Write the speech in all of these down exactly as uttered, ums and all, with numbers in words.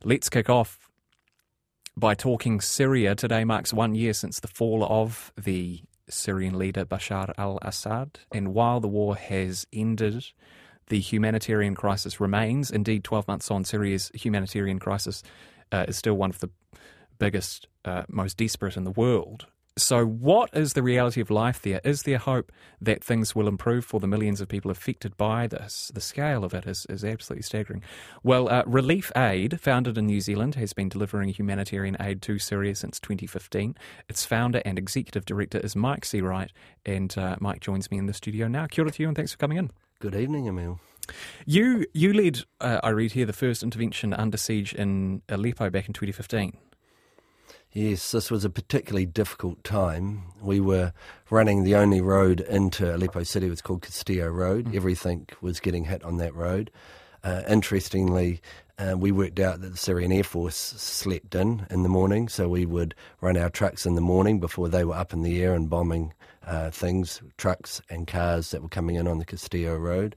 Let's kick off by talking Syria. Today marks one year since the fall of the Syrian leader Bashar al-Assad, and while the war has ended, the humanitarian crisis remains. Indeed, twelve months on, Syria's humanitarian crisis uh, is still one of the biggest, uh, most desperate in the world. So what is the reality of life there? Is there hope that things will improve for the millions of people affected by this? The scale of it is, is absolutely staggering. Well, uh, Relief Aid, founded in New Zealand, has been delivering humanitarian aid to Syria since twenty fifteen. Its founder and executive director is Mike Seawright, and uh, Mike joins me in the studio now. Kia ora to you, and thanks for coming in. Good evening, Emil. You, you led, uh, I read here, the first intervention under siege in Aleppo back in twenty fifteen. Yes, this was a particularly difficult time. We were running the only road into Aleppo City. It was called Castillo Road. Mm. Everything was getting hit on that road. Uh, interestingly, uh, we worked out that the Syrian Air Force slept in in the morning, so we would run our trucks in the morning before they were up in the air and bombing uh, things, trucks and cars that were coming in on the Castillo Road.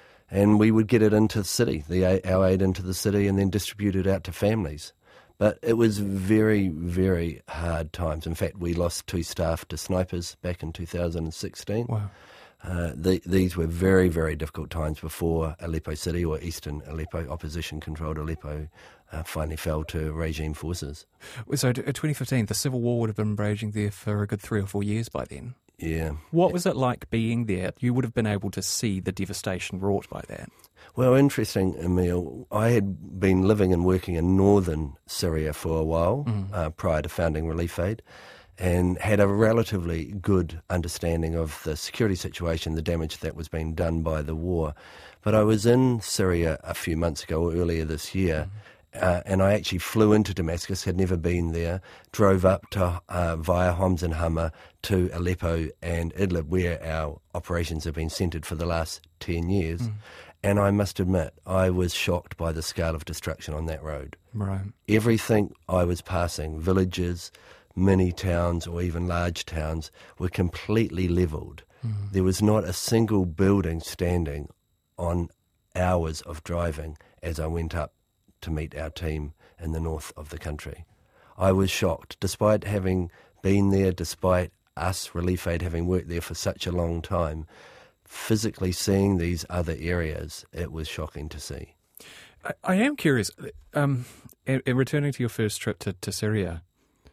And we would get it into the city, the, our aid into the city, and then distribute it out to families. But it was very, very hard times. In fact, we lost two staff to snipers back in two thousand sixteen. Wow. Uh, the, these were very, very difficult times before Aleppo City, or eastern Aleppo, opposition-controlled Aleppo, uh, finally fell to regime forces. So in twenty fifteen, the civil war would have been raging there for a good three or four years by then. Yeah. What was it like being there? You would have been able to see the devastation wrought by that. Well, interesting, Emil. I had been living and working in northern Syria for a while mm. uh, prior to founding Relief Aid, and had a relatively good understanding of the security situation, the damage that was being done by the war. But I was in Syria a few months ago, earlier this year, mm. uh, and I actually flew into Damascus, had never been there, drove up to uh, via Homs and Hama to Aleppo and Idlib, where our operations have been centred for the last ten years. Mm. And I must admit, I was shocked by the scale of destruction on that road. Right. Everything I was passing, villages, mini towns or even large towns, were completely levelled. Mm. There was not a single building standing on hours of driving as I went up to meet our team in the north of the country. I was shocked, despite having been there, despite us, Relief Aid, having worked there for such a long time. Physically seeing these other areas, it was shocking to see. I, I am curious, um, in, in returning to your first trip to, to Syria,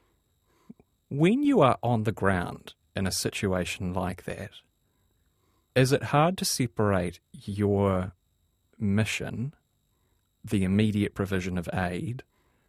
when you are on the ground in a situation like that, is it hard to separate your mission, the immediate provision of aid,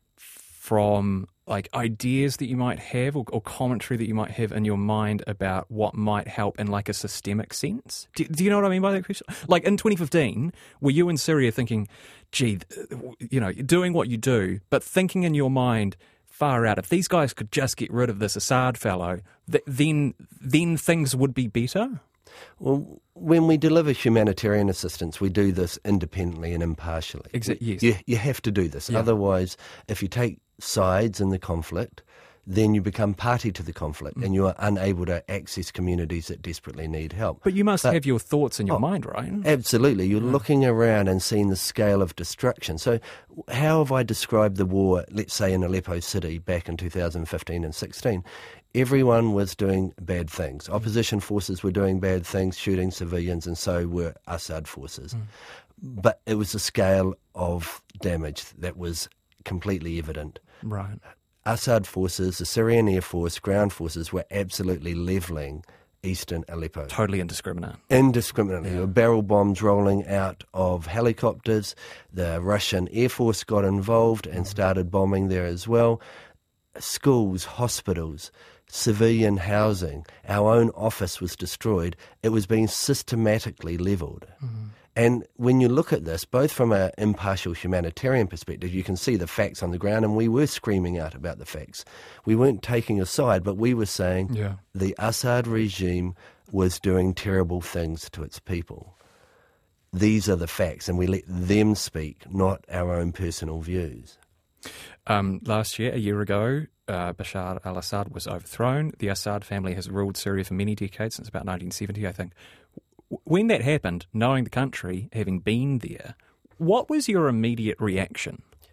from like ideas that you might have or, or commentary that you might have in your mind about what might help in like a systemic sense? Do, do you know what I mean by that question? Like in twenty fifteen, were you in Syria thinking, gee, you know, doing what you do, but thinking in your mind, far out, if these guys could just get rid of this Assad fellow, th- then then things would be better? Well, when we deliver humanitarian assistance, we do this independently and impartially. Exactly. Yes. You, you have to do this. Yeah. Otherwise, if you take sides in the conflict, then you become party to the conflict mm. and you are unable to access communities that desperately need help. But you must but, have your thoughts in your oh, mind, right? Absolutely. You're mm. looking around and seeing the scale of destruction. So how have I described the war, let's say in Aleppo City back in two thousand fifteen and sixteen? Everyone was doing bad things. Opposition forces were doing bad things, shooting civilians, and so were Assad forces. Mm. But it was the scale of damage that was completely evident. Right. Assad forces, the Syrian Air Force, ground forces were absolutely levelling eastern Aleppo. Totally indiscriminate. Indiscriminately. Yeah. There were barrel bombs rolling out of helicopters. The Russian Air Force got involved and started bombing there as well. Schools, hospitals, civilian housing, our own office was destroyed. It was being systematically levelled. Mm-hmm. And when you look at this, both from an impartial humanitarian perspective, you can see the facts on the ground, and we were screaming out about the facts. We weren't taking a side, but we were saying yeah. the Assad regime was doing terrible things to its people. These are the facts, and we let them speak, not our own personal views. Um, last year, a year ago, uh, Bashar al-Assad was overthrown. The Assad family has ruled Syria for many decades, since about nineteen seventy, I think. When that happened, knowing the country, having been there, what was your immediate reaction?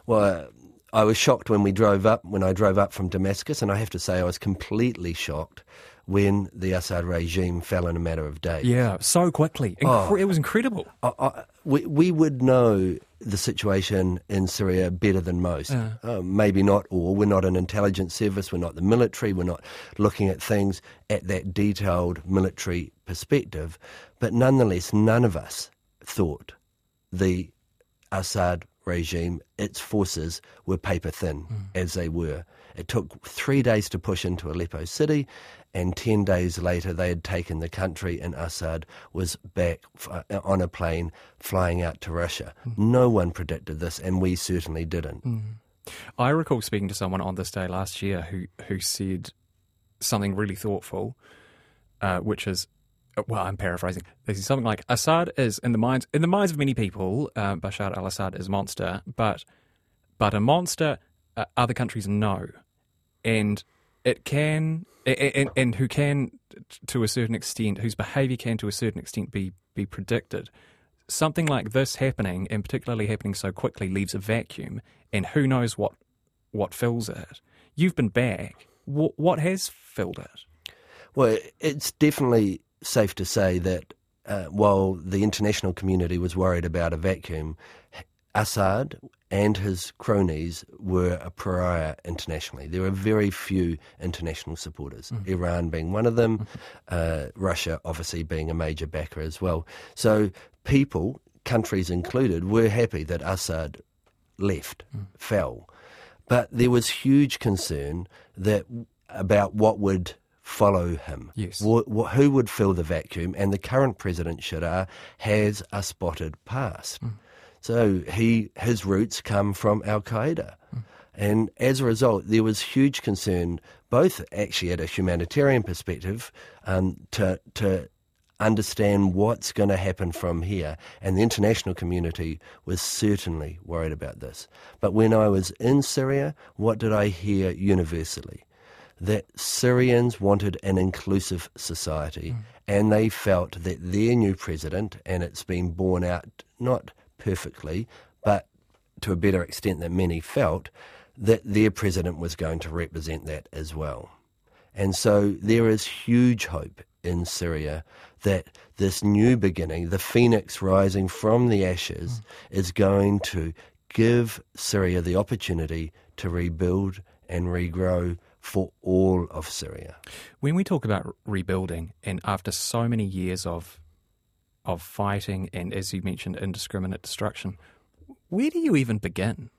Well, I was shocked when we drove up, when I drove up from Damascus, and I have to say I was completely shocked when the Assad regime fell in a matter of days. Yeah, so quickly. Incre- Oh. It was incredible. I, I, we, we would know the situation in Syria better than most. Yeah. Uh, maybe not all. We're not an intelligence service. We're not the military. We're not looking at things at that detailed military perspective. But nonetheless, none of us thought the Assad regime, its forces, were paper thin, mm. as they were. It took three days to push into Aleppo city, and ten days later they had taken the country, and Assad was back f- on a plane flying out to Russia. Mm. No one predicted this, and we certainly didn't. Mm. I recall speaking to someone on this day last year who, who said something really thoughtful, uh, which is, well, I'm paraphrasing. This is something like, Assad is, in the minds in the minds of many people, uh, Bashar al-Assad is a monster, but but a monster uh, other countries know, and it can, and, and who can, to a certain extent, whose behaviour can, to a certain extent, be be predicted. Something like this happening, and particularly happening so quickly, leaves a vacuum, and who knows what what fills it. You've been back. What, what has filled it? Well, it's definitely safe to say that uh, while the international community was worried about a vacuum, Assad and his cronies were a pariah internationally. There were very few international supporters, mm. Iran being one of them, uh, Russia obviously being a major backer as well. So people, countries included, were happy that Assad left, mm. fell. But there was huge concern that about what would follow him. Yes. Wh- wh- who would fill the vacuum? And the current president, Shadar, has a spotted past. Mm. So he his roots come from Al-Qaeda. Mm. And as a result, there was huge concern, both actually at a humanitarian perspective, um, to to understand what's going to happen from here. And the international community was certainly worried about this. But when I was in Syria, what did I hear universally? That Syrians wanted an inclusive society, mm. and they felt that their new president, and it's been borne out not perfectly, but to a better extent than many felt, that their president was going to represent that as well. And so there is huge hope in Syria that this new beginning, the phoenix rising from the ashes, mm. is going to give Syria the opportunity to rebuild and regrow for all of Syria. When we talk about rebuilding, and after so many years of of fighting and, as you mentioned, indiscriminate destruction, where do you even begin?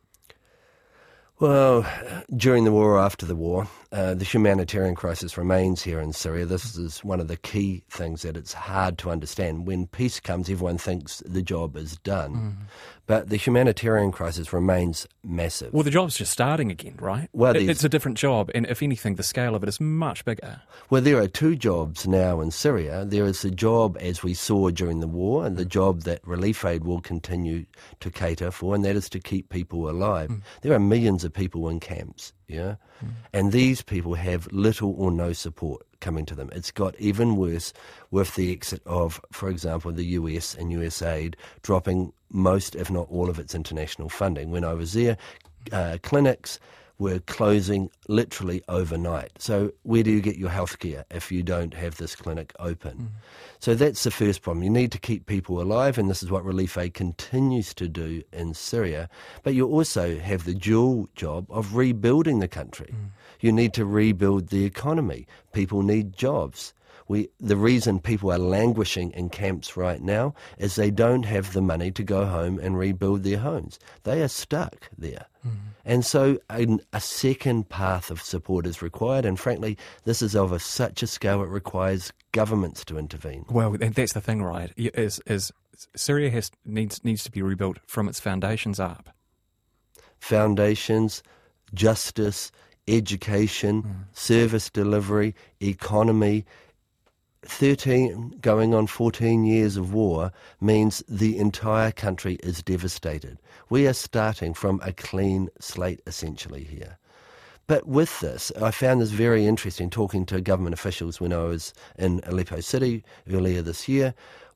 Well, during the war or after the war, uh, the humanitarian crisis remains here in Syria. This is one of the key things that it's hard to understand. When peace comes, everyone thinks the job is done. Mm. But the humanitarian crisis remains massive. Well, the job's just starting again, right? Well, it, it's a different job, and if anything, the scale of it is much bigger. Well, there are two jobs now in Syria. There is the job, as we saw during the war, and the job that relief aid will continue to cater for, and that is to keep people alive. Mm. There are millions of people in camps, yeah? Mm. And these people have little or no support coming to them. It's got even worse with the exit of, for example, the U S and U S aid dropping most, if not all, of its international funding. When I was there, uh, clinics were closing literally overnight. So where do you get your health care if you don't have this clinic open? Mm. So that's the first problem. You need to keep people alive, and this is what Relief Aid continues to do in Syria. But you also have the dual job of rebuilding the country. Mm. You need to rebuild the economy. People need jobs. We, the reason people are languishing in camps right now is they don't have the money to go home and rebuild their homes. They are stuck there. Mm. And so a, a second path of support is required, and frankly, this is of a, such a scale it requires governments to intervene. Well, and that's the thing, right, is, is Syria has, needs, needs to be rebuilt from its foundations up. Foundations, justice, education, mm. service delivery, economy. thirteen going on fourteen years of war means the entire country is devastated. We are starting from a clean slate essentially here. But with this, I found this very interesting talking to government officials when I was in Aleppo City earlier this year.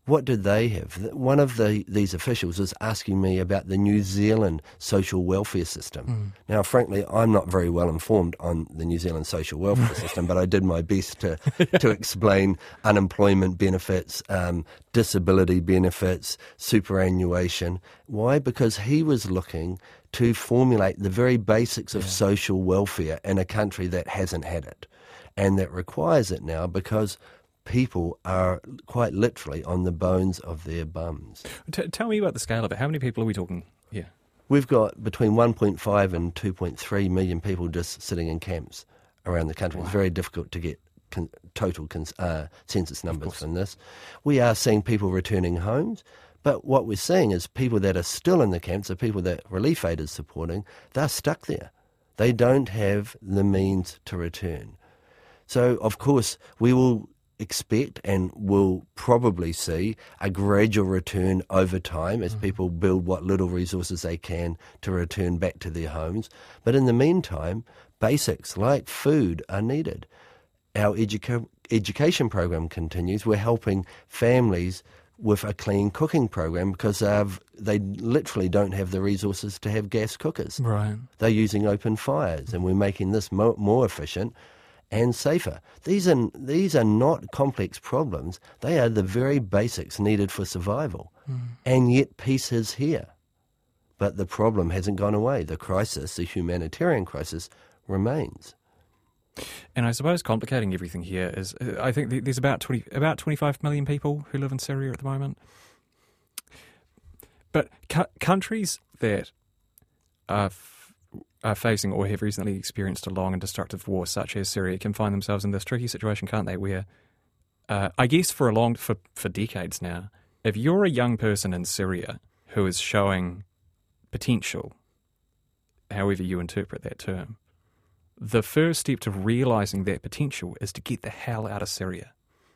what did they have? One of the, these officials was asking me about the New Zealand social welfare system. Mm. Now, frankly, I'm not very well informed on the New Zealand social welfare system, but I did my best to, to explain unemployment benefits, um, disability benefits, superannuation. Why? Because he was looking to formulate the very basics of yeah. social welfare in a country that hasn't had it, and that requires it now because people are quite literally on the bones of their bums. T- tell me about the scale of it. How many people are we talking here? We've got between one point five and two point three million people just sitting in camps around the country. Wow. It's very difficult to get con- total cons- uh, census numbers from this. We are seeing people returning homes, but what we're seeing is people that are still in the camps, the people that Relief Aid is supporting, they're stuck there. They don't have the means to return. So, of course, we will expect and will probably see a gradual return over time as mm. people build what little resources they can to return back to their homes. But in the meantime, basics like food are needed. Our educa- education program continues. We're helping families with a clean cooking program because they've, they literally don't have the resources to have gas cookers. Right. They're using open fires, and we're making this mo- more efficient and safer. These are these are not complex problems. They are the very basics needed for survival. Mm. And yet peace is here. But the problem hasn't gone away. The crisis, the humanitarian crisis, remains. And I suppose complicating everything here is, I think there's about twenty, about twenty-five million people who live in Syria at the moment. But cu- countries that are are facing or have recently experienced a long and destructive war such as Syria can find themselves in this tricky situation, can't they, where uh, I guess for a long for, for decades now, if you're a young person in Syria who is showing potential, however you interpret that term, the first step to realising that potential is to get the hell out of Syria.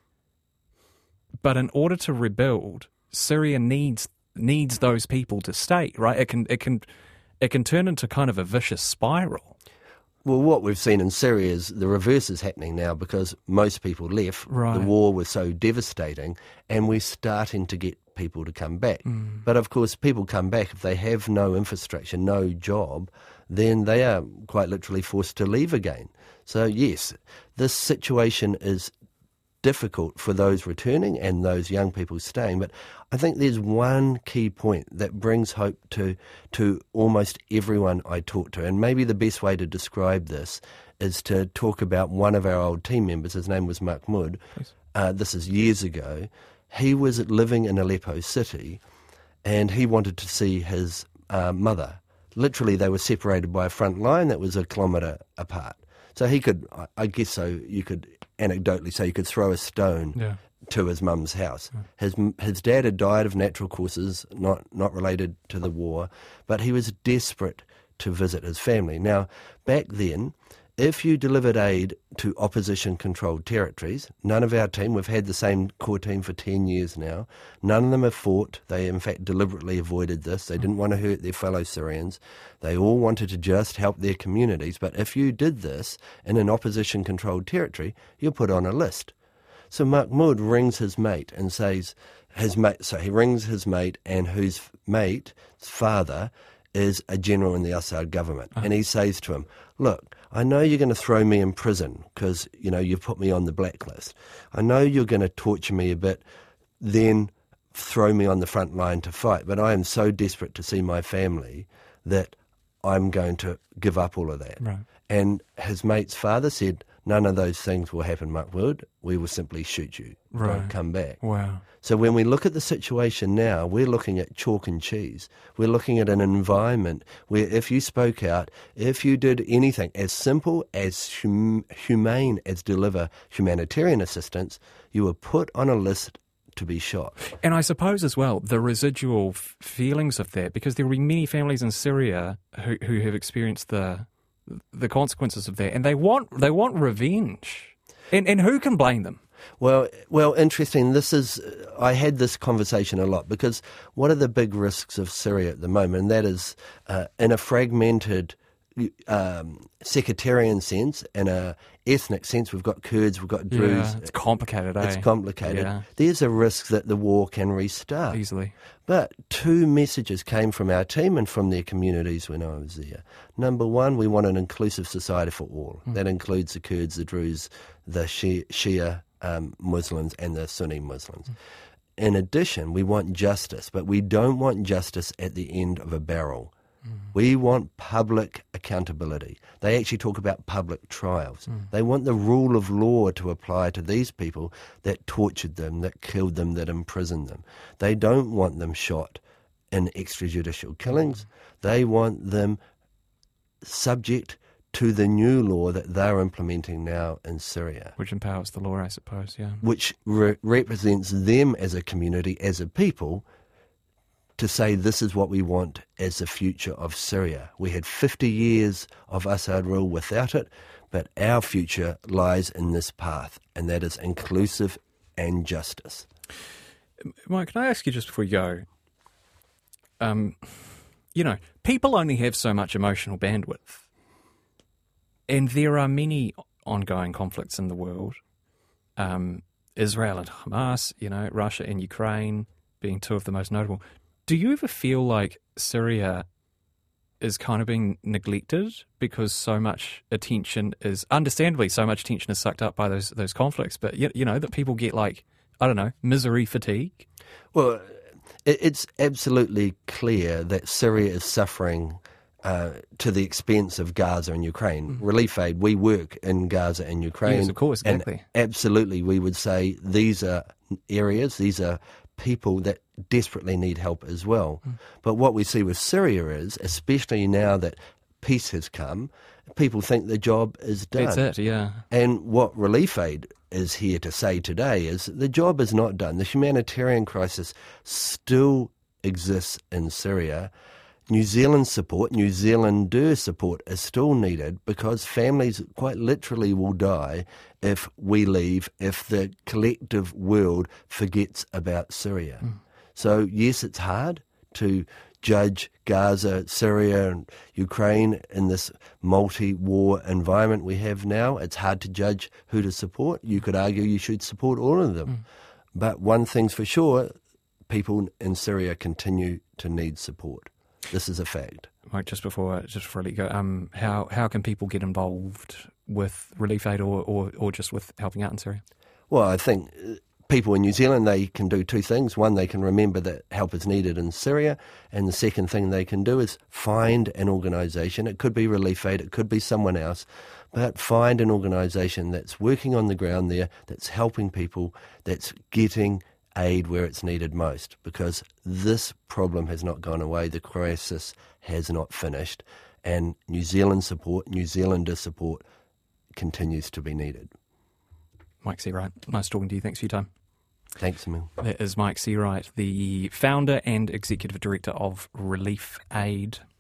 But in order to rebuild, Syria needs needs those people to stay, right? It can it can It can turn into kind of a vicious spiral. Well, what we've seen in Syria is the reverse is happening now because most people left. Right. The war was so devastating, and we're starting to get people to come back. Mm. But of course, people come back if they have no infrastructure, no job, then they are quite literally forced to leave again. So yes, this situation is difficult for those returning and those young people staying. But I think there's one key point that brings hope to to almost everyone I talk to. And maybe the best way to describe this is to talk about one of our old team members. His name was Mahmoud. Uh, this is years ago. He was living in Aleppo City and he wanted to see his uh, mother. Literally, they were separated by a front line that was a kilometre apart. So he could, I guess so, you could anecdotally say you could throw a stone yeah. to his mum's house. Yeah. His his dad had died of natural causes, not, not related to the war, but he was desperate to visit his family. Now, back then, if you delivered aid to opposition-controlled territories, none of our team, we've had the same core team for ten years now, none of them have fought. They, in fact, deliberately avoided this. They didn't want to hurt their fellow Syrians. They all wanted to just help their communities. But if you did this in an opposition-controlled territory, you're put on a list. So Mahmoud rings his mate and says, his mate, so he rings his mate and whose mate's father is a general in the Assad government. Uh-huh. And he says to him, look, I know you're going to throw me in prison because, you know, you've put me on the blacklist. I know you're going to torture me a bit, then throw me on the front line to fight. But I am so desperate to see my family that I'm going to give up all of that. Right. And his mate's father said, none of those things will happen, Mahmoud. We will simply shoot you. Right. Don't come back. Wow. So when we look at the situation now, we're looking at chalk and cheese. We're looking at an environment where if you spoke out, if you did anything as simple as hum- humane as deliver humanitarian assistance, you were put on a list to be shot. And I suppose as well, the residual f- feelings of that, because there will be many families in Syria who, who have experienced the the consequences of that, and they want they want revenge. And and who can blame them? Well, well, interesting. This is, I had this conversation a lot because one of the big risks of Syria at the moment, and that is uh, in a fragmented um, sectarian sense, in a ethnic sense, we've got Kurds, we've got Druze. Yeah, it's complicated, eh? It's complicated. Yeah. There's a risk that the war can restart. Easily. But two messages came from our team and from their communities when I was there. Number one, we want an inclusive society for all. Mm. That includes the Kurds, the Druze, the Shia, Shia um, Muslims and the Sunni Muslims. Mm. In addition, we want justice, but we don't want justice at the end of a barrel. Mm. We want public accountability. They actually talk about public trials. Mm. They want the rule of law to apply to these people that tortured them, that killed them, that imprisoned them. They don't want them shot in extrajudicial killings. Mm. They want them subject to the new law that they're implementing now in Syria. Which empowers the law, I suppose, yeah. Which re- represents them as a community, as a people, to say this is what we want as the future of Syria. We had fifty years of Assad rule without it, but our future lies in this path, and that is inclusive and justice. Mike, can I ask you just before you go, um, you know, people only have so much emotional bandwidth. And there are many ongoing conflicts in the world. Um, Israel and Hamas, you know, Russia and Ukraine being two of the most notable. Do you ever feel like Syria is kind of being neglected because so much attention is, understandably, so much attention is sucked up by those those conflicts, but, you, you know, that people get like, I don't know, misery fatigue? Well, it, it's absolutely clear that Syria is suffering Uh, to the expense of Gaza and Ukraine. Mm. Relief aid, we work in Gaza and Ukraine. Yes, of course, exactly. And absolutely, we would say these are areas, these are people that desperately need help as well. Mm. But what we see with Syria is, especially now that peace has come, people think the job is done. That's it, yeah. And what Relief Aid is here to say today is the job is not done. The humanitarian crisis still exists in Syria. New Zealand support, New Zealander support is still needed because families quite literally will die if we leave, if the collective world forgets about Syria. Mm. So yes, it's hard to judge Gaza, Syria and Ukraine in this multi-war environment we have now. It's hard to judge who to support. You could argue you should support all of them. Mm. But one thing's for sure, people in Syria continue to need support. This is a fact. Mike, just before just before I let you go, um, how how can people get involved with Relief Aid or, or, or just with helping out in Syria? Well, I think people in New Zealand, they can do two things. One, they can remember that help is needed in Syria, and the second thing they can do is find an organisation. It could be Relief Aid, it could be someone else, but find an organisation that's working on the ground there, that's helping people, that's getting aid where it's needed most, because this problem has not gone away, the crisis has not finished, and New Zealand support, New Zealander support continues to be needed. Mike Seawright, nice talking to you. Thanks for your time. Thanks, Emil. That is Mike Seawright, the founder and executive director of Relief Aid.